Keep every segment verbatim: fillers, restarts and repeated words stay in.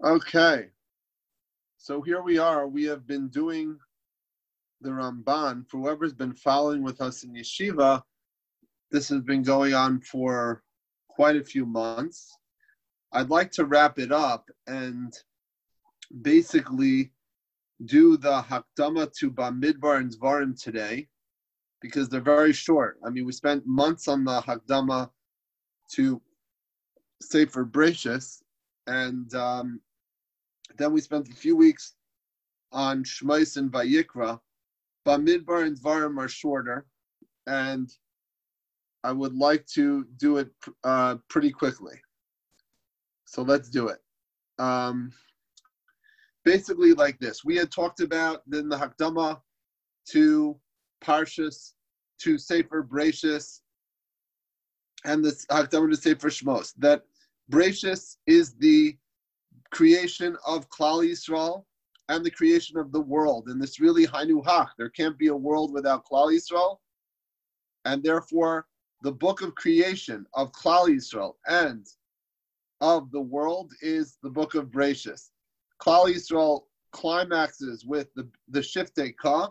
Okay, so here we are. We have been doing the Ramban. For whoever's been following with us in Yeshiva, this has been going on for quite a few months. I'd like to wrap it up and basically do the Hakdama to Bamidbar and Zvarim today, because they're very short. I mean, we spent months on the Hakdama to Sefer Bereshis, and um, then we spent a few weeks on Shmos and Vayikra. Bamidbar and Zvarim are shorter, and I would like to do it uh, pretty quickly. So let's do it. Um, basically like this. We had talked about then the Hakdama to Parshas, to Sefer Bereshis, and the Hakdama to Sefer Shmos, that Bereshis is the creation of Klal Yisrael and the creation of the world. And this really Hainu Hach, there can't be a world without Klal Yisrael. And therefore, the book of creation of Klal Yisrael and of the world is the book of Bereshis. Klal Yisrael climaxes with the, the Shiftei Ka,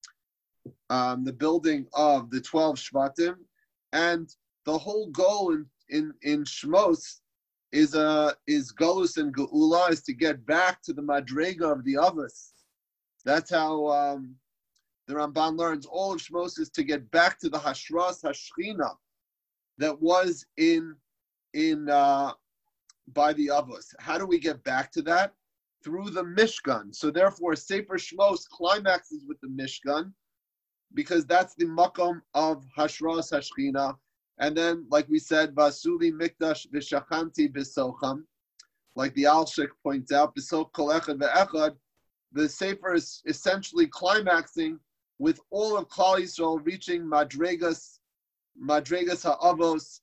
um, the building of the twelve Shvatim, and the whole goal in, in, in Shmos is uh, is Golus and Geula, is to get back to the Madrega of the Avos. That's how um, the Ramban learns. All of Shmos is to get back to the Hashras Hashchina that was in in uh, by the Avos. How do we get back to that? Through the Mishkan. So therefore, Sefer Shmos climaxes with the Mishkan, because that's the makom of Hashras Hashchina. And then, like we said, Vasuli Mikdash V'Shachanti B'Socham, like the Alshik points out, B'Soch Kol Echad V'Echad, the Sefer is essentially climaxing with all of Klal Yisrael reaching Madregas, Madregas Ha'avos,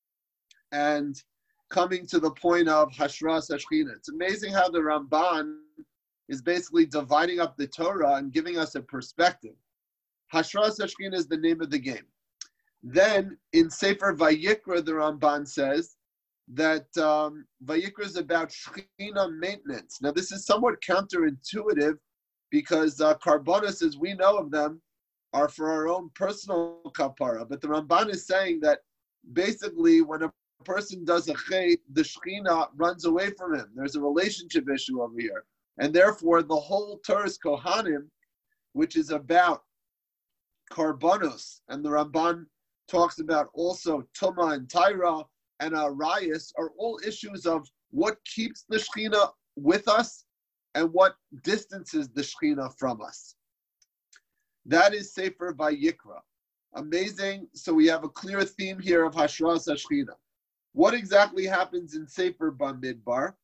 and coming to the point of Hashras Hashchina. It's amazing how the Ramban is basically dividing up the Torah and giving us a perspective. Hashras Hashchina is the name of the game. Then in Sefer Vayikra, the Ramban says that um, Vayikra is about Shechina maintenance. Now this is somewhat counterintuitive, because uh, Karbonos, as we know of them, are for our own personal kapara. But the Ramban is saying that basically when a person does a chet, the Shechina runs away from him. There's a relationship issue over here. And therefore the whole Torah's Kohanim, which is about Karbonos, and the Ramban talks about also Tuma and Taira and Arayas, are all issues of what keeps the Shechina with us and what distances the Shechina from us. That is Sefer Vayikra. Amazing. So we have a clear theme here of Hashras Hashchina. What exactly happens in Sefer Bamidbar?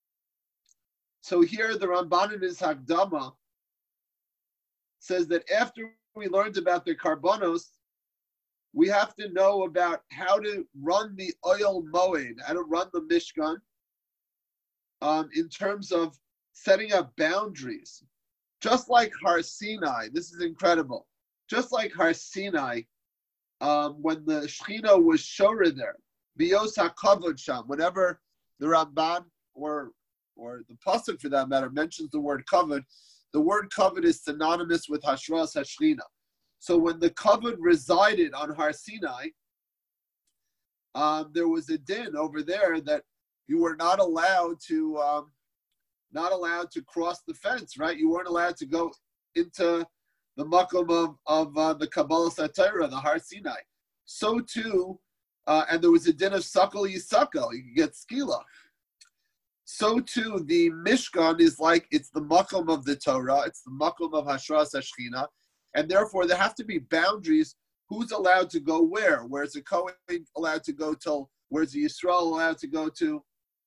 So here the Ramban in his Hakdama says that after we learned about the Karbonos, we have to know about how to run the oil moed, how to run the Mishkan, um, in terms of setting up boundaries. Just like Har Sinai, this is incredible. Just like Har Sinai, um, when the Shechina was Shora there, Bios HaKavod Sham, whenever the Ramban or or the pasuk for that matter mentions the word kavod, the word kavod is synonymous with Hashras Hashchina. So when the kavod resided on Har Sinai, um, there was a din over there that you were not allowed to, um, not allowed to cross the fence, right? You weren't allowed to go into the makom of of uh, the Kabbalah Satira, the Har Sinai. So too, uh, and there was a din of sakal yisakal. You could get skila. So too, the Mishkan is like, it's the makom of the Torah. It's the makom of Hashras Hashchina. And therefore, there have to be boundaries. Who's allowed to go where? Where's the Kohen allowed to go to? Where's the Yisrael allowed to go to?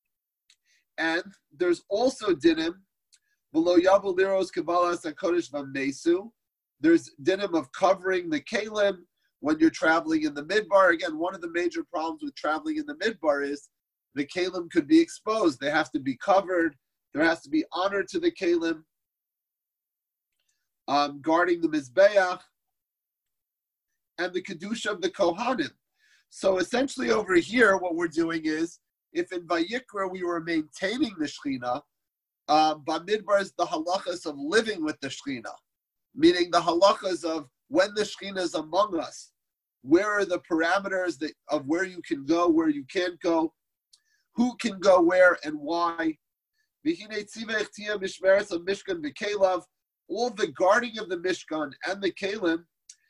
And there's also dinim, below Yavu Liros Kabbalas HaKodesh V'Mesu. There's dinim of covering the Kalim when you're traveling in the Midbar. Again, one of the major problems with traveling in the Midbar is the Kalim could be exposed. They have to be covered. There has to be honor to the Kalim. Um, guarding the Mizbeach, and the Kedusha of the Kohanim. So essentially over here, what we're doing is, if in Vayikra we were maintaining the Shechina, Um, Bamidbar is the halachas of living with the Shekhinah, meaning the halachas of when the Shekhinah is among us. Where are the parameters that, of where you can go, where you can't go, who can go where and why. All the guarding of the Mishkan and the Kalim,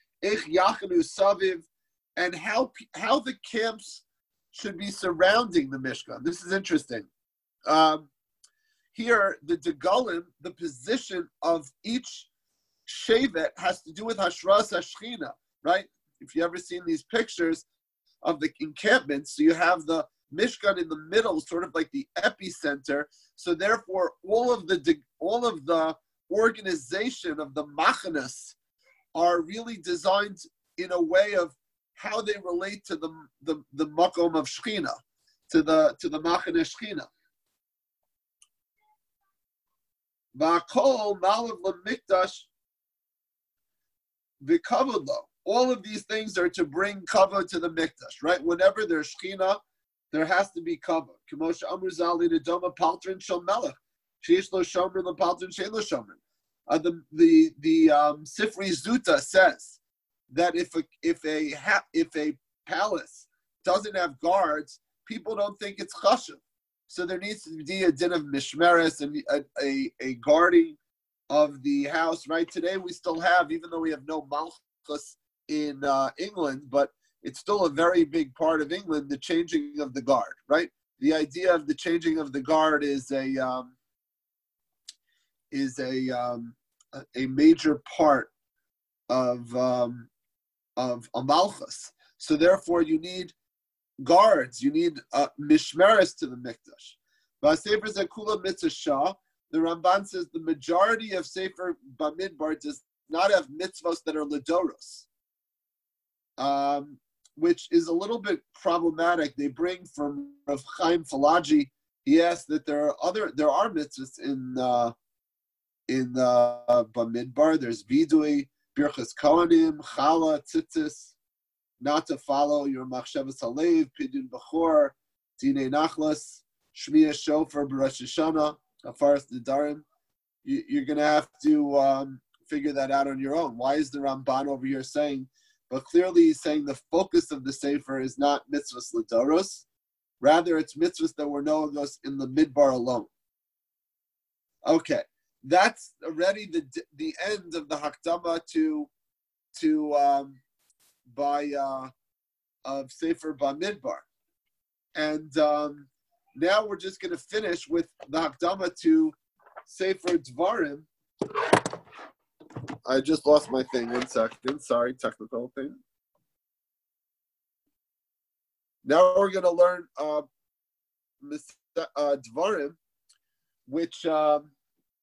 and how, how the camps should be surrounding the Mishkan. This is interesting. Um, here, the Degalim, the position of each Shevet has to do with Hashras HaShechina, right? If you ever seen these pictures of the encampments, so you have the Mishkan in the middle, sort of like the epicenter. So therefore, all of the all of the organization of the machanas are really designed in a way of how they relate to the the, the makom of Shechina, to the to the machane Shechina. V'akol malav lemikdash v'kavod lo. All of these things are to bring kavod to the mikdash, right? Whenever there's Shechina, there has to be kavod. K'moshe amru zali nedoma paltrin shel melech, sheish lo shomer lepaltrin shein lo shomer. Uh, the the the um, Sifri Zuta says that if a if a ha, if a palace doesn't have guards, people don't think it's chashuv. So there needs to be a din of mishmeres and a, a, a guarding of the house. Right today we still have, even though we have no malchus in uh, England, but it's still a very big part of England, the changing of the guard. Right, the idea of the changing of the guard is a um, is a um, a major part of um, of a malchus. So therefore, you need guards. You need uh, mishmeres to the mikdash. V'asefer zekula mitzvah shah. The Ramban says the majority of Sefer Bamidbar does not have mitzvahs that are ledoros, um, which is a little bit problematic. They bring from Rav Chaim Falaji. He asked that there are other there are mitzvahs in. Uh, In uh, Bamidbar, there's Vidui, Birchas Kohanim, Chala, Tzitzis, not to follow your Machshavas Halev, Pidun Bechor, Dinei Nachlas, Shmiya Shofar, B'Rosh Hashanah, Afaras Nedarim. You, you're going to have to um, figure that out on your own. Why is the Ramban over here saying, but clearly he's saying the focus of the Sefer is not mitzvahs L'Doros, rather it's mitzvahs that were known in the Midbar alone. Okay. That's already the the end of the Hakdama to to um, by uh, of Sefer Bamidbar, and um, now we're just going to finish with the Hakdama to Sefer Dvarim. I just lost my thing. One second. Sorry, technical thing. Now we're going to learn uh, uh, Dvarim, which. Um,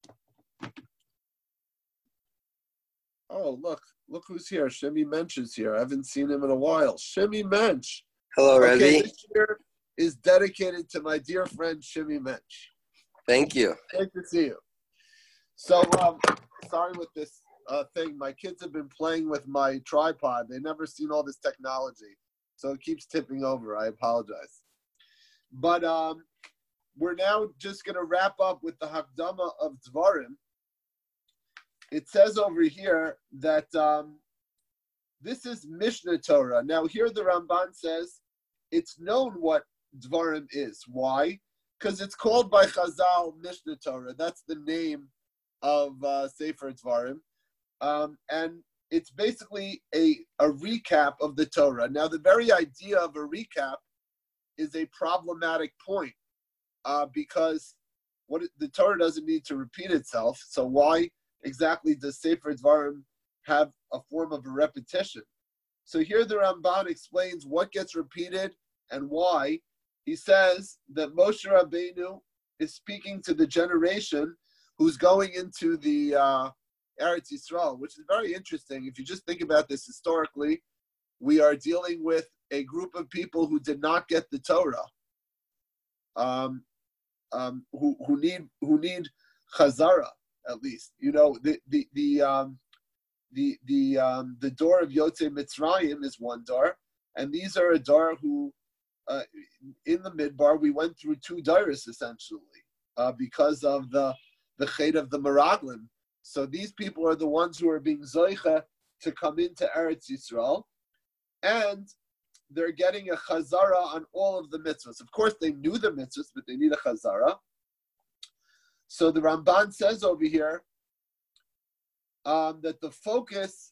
Oh, look, look who's here. Shemi Mensch is here. I haven't seen him in a while. Shemi Mensch. Hello, okay, Rebbe. This year is dedicated to my dear friend, Shemi Mensch. Thank you. Great to see you. So, um, sorry with this uh, thing. My kids have been playing with my tripod. They've never seen all this technology. So it keeps tipping over. I apologize. But um, we're now just going to wrap up with the Hakdama of Dvarim. It says over here that um, this is Mishnah Torah. Now here the Ramban says it's known what Dvarim is. Why? Because it's called by Chazal Mishnah Torah. That's the name of uh, Sefer Dvarim. Um, and it's basically a, a recap of the Torah. Now the very idea of a recap is a problematic point uh, because what it, the Torah doesn't need to repeat itself. So why exactly does Sefer Dvarim have a form of a repetition? So here the Ramban explains what gets repeated and why. He says that Moshe Rabbeinu is speaking to the generation who's going into the uh, Eretz Yisrael, which is very interesting. If you just think about this historically, we are dealing with a group of people who did not get the Torah, um, um, who who need who need Chazara. At least, you know, the the the um, the the um, the door of Yotzei Mitzrayim is one door, and these are a door who, uh, in the Midbar, we went through two doors essentially uh, because of the the chet of the Meraglim. So these people are the ones who are being zoicha to come into Eretz Yisrael, and they're getting a chazara on all of the mitzvahs. Of course, they knew the mitzvahs, but they need a chazara. So the Ramban says over here um, that the focus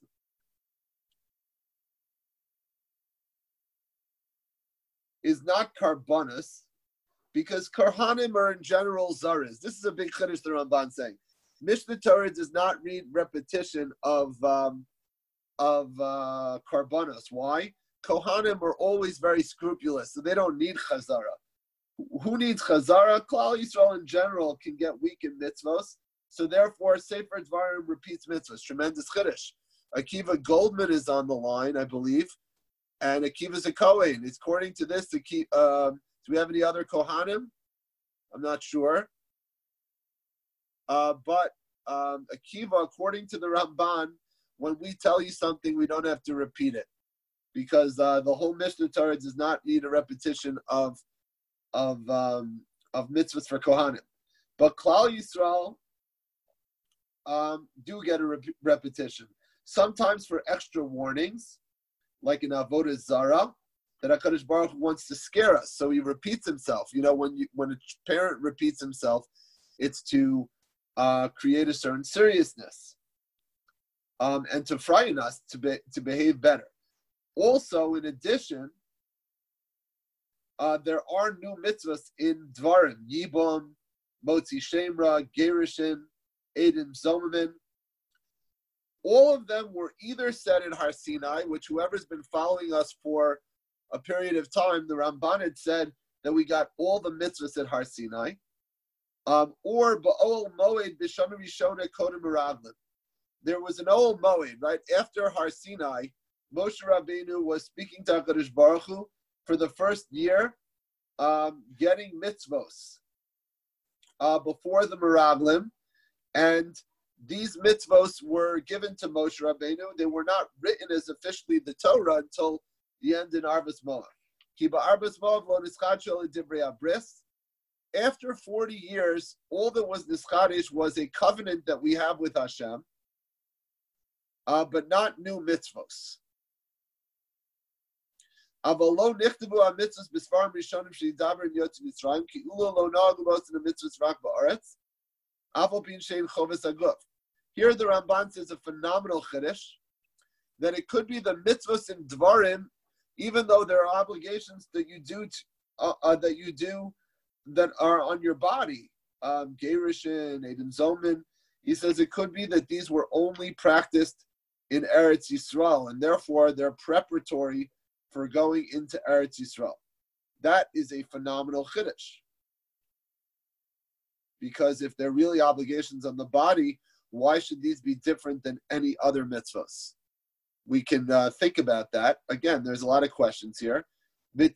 is not karbonis, because karhanim are in general zaris. This is a big chiddush the Ramban saying. Mishnah Torah does not read repetition of um, of uh, karbonos. Why? Kohanim are always very scrupulous, so they don't need chazara. Who needs chazara? Klal Yisrael in general can get weak in mitzvos, so therefore Sefer Dvarim repeats mitzvos. Tremendous chiddush. Akiva Goldman is on the line, I believe, and Akiva's a Kohen. It's according to this. Uh, do we have any other Kohanim? I'm not sure. Uh, but um, Akiva, according to the Ramban, when we tell you something, we don't have to repeat it, because uh, the whole Mishnah Torah does not need a repetition of of um, of mitzvahs for Kohanim. But Klal Yisrael um, do get a rep- repetition, sometimes for extra warnings, like in Avodah Zarah, that HaKadosh Baruch Hu wants to scare us, so he repeats himself. You know, when you when a parent repeats himself, it's to uh, create a certain seriousness um, and to frighten us to be, to behave better. Also, in addition, uh, there are new mitzvahs in Dvarim: Yibam, Motzi Shemra, Gerushin, Edom Zomamin. All of them were either said in Har Sinai, which whoever's been following us for a period of time, the Ramban had said that we got all the mitzvahs at Har Sinai, um, or Ba'ol Moed B'Shana Rishona Kodem Meraglim. There was an Ol Moed, right after Har Sinai. Moshe Rabbeinu was speaking to HaKadosh Baruch Hu for the first year, um, getting mitzvos uh, before the Meraglim, and these mitzvos were given to Moshe Rabbeinu. They were not written as officially the Torah until the end in Arvas Moav. Kiba Arvas Moav lo nischadshel divrei abris. After forty years, all that was nischadish was a covenant that we have with Hashem, uh, but not new mitzvos. Avalo nichtavu ha-mitzvos b'sfarim rishonim sheyidaber in Yotze Mitzrayim ki ulo lo nagu mos in the mitzvos rak ba'aretz aval bin shein choves aguf. Here the Ramban says a phenomenal chiddush, that it could be the mitzvos in Dvarim, even though there are obligations that you do to, uh, uh, that you do that are on your body. Um, Gerushin, Edom Zomin. He says it could be that these were only practiced in Eretz Yisrael, and therefore they're preparatory for going into Eretz Yisrael. That is a phenomenal chiddush, because if they're really obligations on the body, why should these be different than any other mitzvahs? We can uh, think about that. Again, there's a lot of questions here. The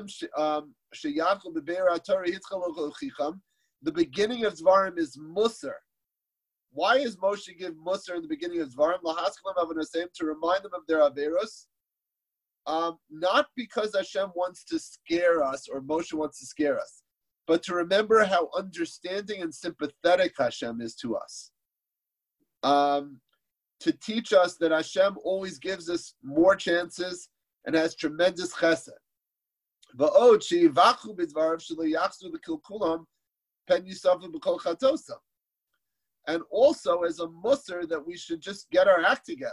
beginning of Dvarim is Musar. Why is Moshe give Musar in the beginning of Dvarim? To remind them of their Averos. Um, not because Hashem wants to scare us or Moshe wants to scare us, but to remember how understanding and sympathetic Hashem is to us. Um, to teach us that Hashem always gives us more chances and has tremendous chesed. And also as a musar that we should just get our act together.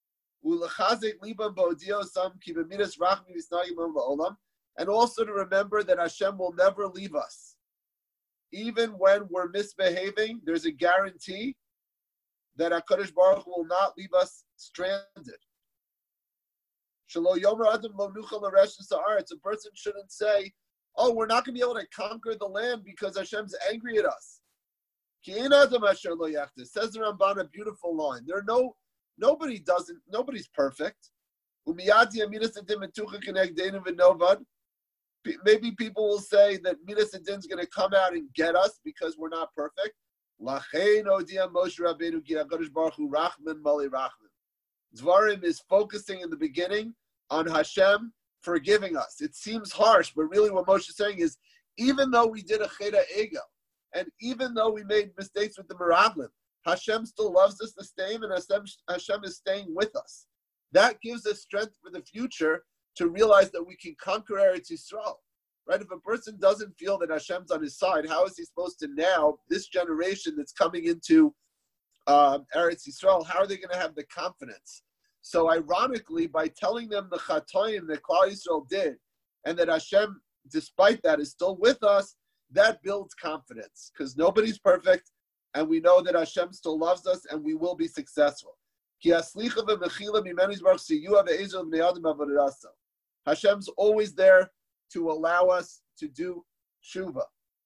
And also to remember that Hashem will never leave us. Even when we're misbehaving, there's a guarantee that HaKadosh Baruch Hu will not leave us stranded. A person shouldn't say, oh, we're not going to be able to conquer the land because Hashem's angry at us. Says the Ramban, a beautiful line. There are no, nobody doesn't, nobody's perfect. Maybe people will say that Midas Adin is going to come out and get us because we're not perfect. Dvarim is focusing in the beginning on Hashem forgiving us. It seems harsh, but really what Moshe is saying is, even though we did a cheda ego, And even though we made mistakes with the Meraglim, Hashem still loves us the same, and Hashem, Hashem is staying with us. That gives us strength for the future to realize that we can conquer Eretz Yisrael. Right? If a person doesn't feel that Hashem's on his side, how is he supposed to now, this generation that's coming into um, Eretz Yisrael, how are they going to have the confidence? So ironically, by telling them the chatoim that Klal Yisrael did, and that Hashem, despite that, is still with us, that builds confidence, because nobody's perfect, and we know that Hashem still loves us, and we will be successful. Hashem's always there to allow us to do tshuva.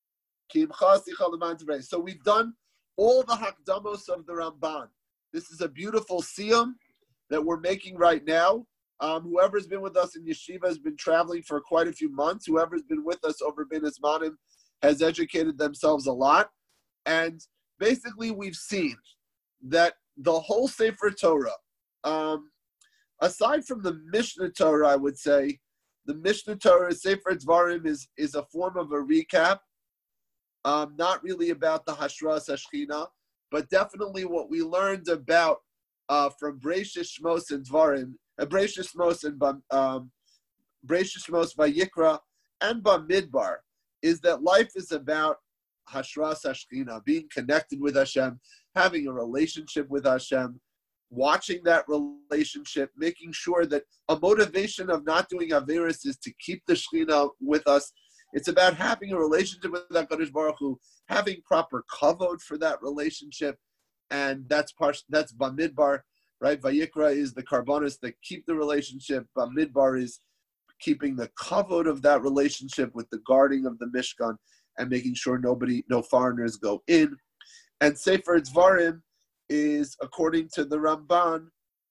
So we've done all the hakdamos of the Ramban. This is a beautiful siyum that we're making right now. Um, whoever's been with us in yeshiva has been traveling for quite a few months. Whoever's been with us over bin Azmanim has educated themselves a lot. And basically we've seen that the whole Sefer Torah, um, aside from the Mishnah Torah, I would say, the Mishnah Torah, Sefer Dvarim, is, is a form of a recap, um, not really about the Hashras Hashchina, but definitely what we learned about uh, from Breishis Shmos and Dvarim, uh, Breishis Shmos and um, Breishis Shmos Vayikra and Bamidbar, is that life is about Hashras Hashchina, being connected with Hashem, having a relationship with Hashem, watching that relationship, making sure that a motivation of not doing Averis is to keep the Shechina with us. It's about having a relationship with HaKadosh Baruch Hu, having proper kavod for that relationship, and that's part, that's Bamidbar, right? Vayikra is the karbonos that keep the relationship. Bamidbar is keeping the kavod of that relationship with the guarding of the Mishkan and making sure nobody, no foreigners go in. And Sefer Dvarim is, according to the Ramban,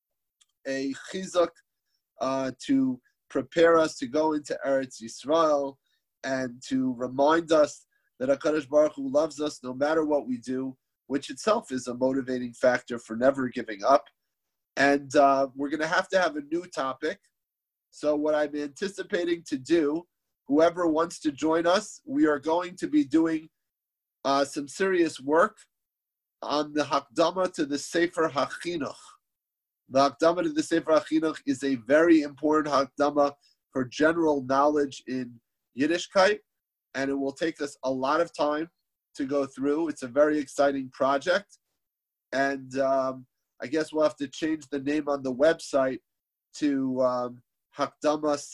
a chizuk uh, to prepare us to go into Eretz Yisrael and to remind us that HaKadosh Baruch Hu loves us no matter what we do, which itself is a motivating factor for never giving up. And uh, we're going to have to have a new topic. So what I'm anticipating to do, whoever wants to join us, we are going to be doing uh, some serious work on the Hakdama to the Sefer HaChinuch. The Hakdama to the Sefer HaChinuch is a very important Hakdama for general knowledge in Yiddishkeit, and it will take us a lot of time to go through. It's a very exciting project, and um, I guess we'll have to change the name on the website to um, Hakdamas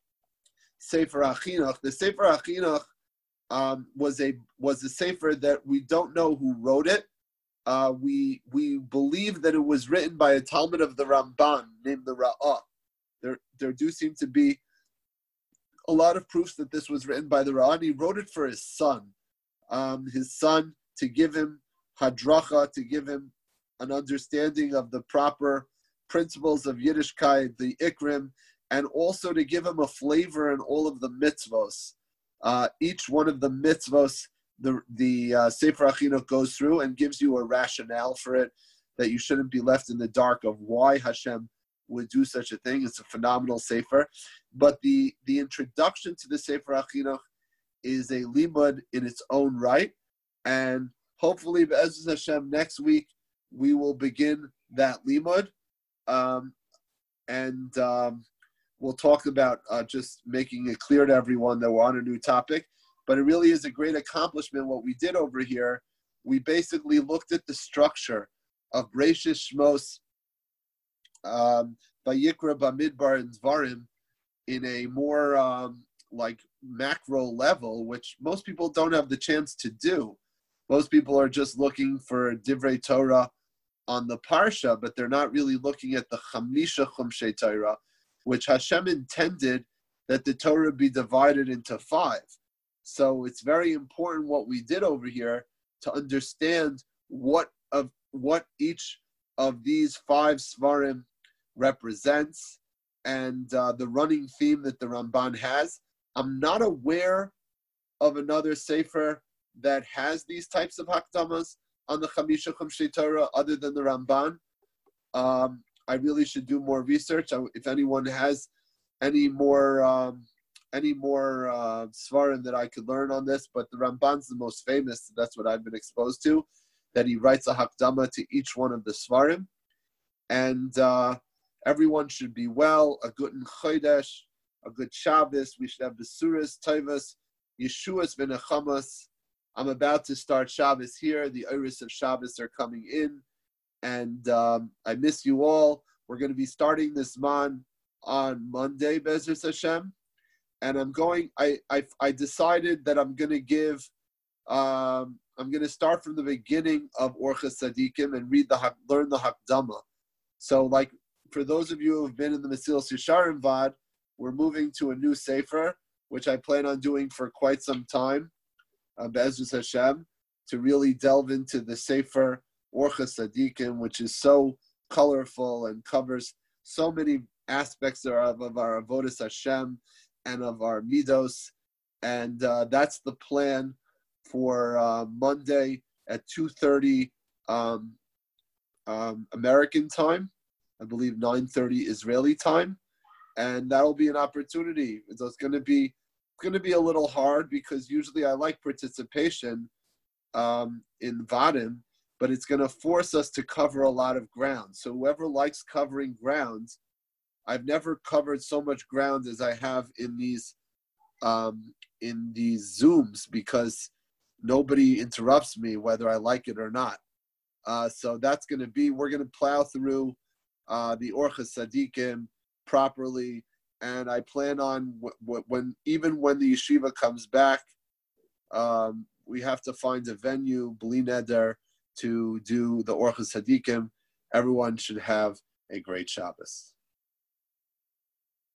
Sefer HaChinuch. The Sefer HaChinuch um, was a was a sefer that we don't know who wrote it. Uh, we we believe that it was written by a Talmud of the Ramban named the Ra'ah. There there do seem to be a lot of proofs that this was written by the Ra'ah, and he wrote it for his son. Um, his son, to give him hadracha, to give him an understanding of the proper principles of Yiddishkeit, the Ikrim, and also to give him a flavor in all of the mitzvos. Uh, each one of the mitzvos, the the uh, Sefer HaChinuch goes through and gives you a rationale for it, that you shouldn't be left in the dark of why Hashem would do such a thing. It's a phenomenal Sefer. But the, the introduction to the Sefer HaChinuch is a limud in its own right. And hopefully, Be'ezus Hashem, next week, we will begin that limud. Um, and um, we'll talk about uh, just making it clear to everyone that we're on a new topic. But it really is a great accomplishment what we did over here. We basically looked at the structure of Breishis Shmos, um, Vayikra, Bamidbar, and Dvarim in a more um, like macro level, which most people don't have the chance to do. Most people are just looking for Divrei Torah on the Parsha, but they're not really looking at the Chamisha Chumshei Torah, which Hashem intended that the Torah be divided into five. So it's very important what we did over here to understand what of what each of these five Svarim represents, and uh, the running theme that the Ramban has. I'm not aware of another Sefer that has these types of Hakdamas on the Chamisha Chumshei Torah other than the Ramban. Um, I really should do more research. I, if anyone has any more um, any more uh, svarim that I could learn on this, but the Ramban's the most famous. That's what I've been exposed to, that he writes a hakdama to each one of the svarim. And uh, everyone should be well, a good chodesh, a good Shabbos. We should have the Besuras, Tovas, Yeshuas, V'nechamas. I'm about to start Shabbos here. The Iris of Shabbos are coming in. And um, I miss you all. We're going to be starting this man on Monday, Be'ezus Hashem. And I'm going, I, I, I decided that I'm going to give, um, I'm going to start from the beginning of Orchos Tzadikim and read the, learn the Hakdama. So like, for those of you who have been in the Mesilas Yesharim Vad, we're moving to a new Sefer, which I plan on doing for quite some time, uh, Be'ezus Hashem, to really delve into the Sefer Orchos Tzadikim, which is so colorful and covers so many aspects of, of our Avodas Hashem and of our Midos. And uh, that's the plan for uh, Monday at two thirty um, um, American time, I believe nine thirty Israeli time. And that'll be an opportunity. So it's going to be it's going to be a little hard because usually I like participation um, in Vadim, but it's going to force us to cover a lot of ground. So whoever likes covering ground, I've never covered so much ground as I have in these um, in these Zooms because nobody interrupts me whether I like it or not. Uh, so that's going to be, we're going to plow through uh, the Orchos Tzadikim properly, and I plan on w- w- when even when the yeshiva comes back, um, we have to find a venue, Bli Neder, to do the Orchos Tzadikim. Everyone should have a great Shabbos.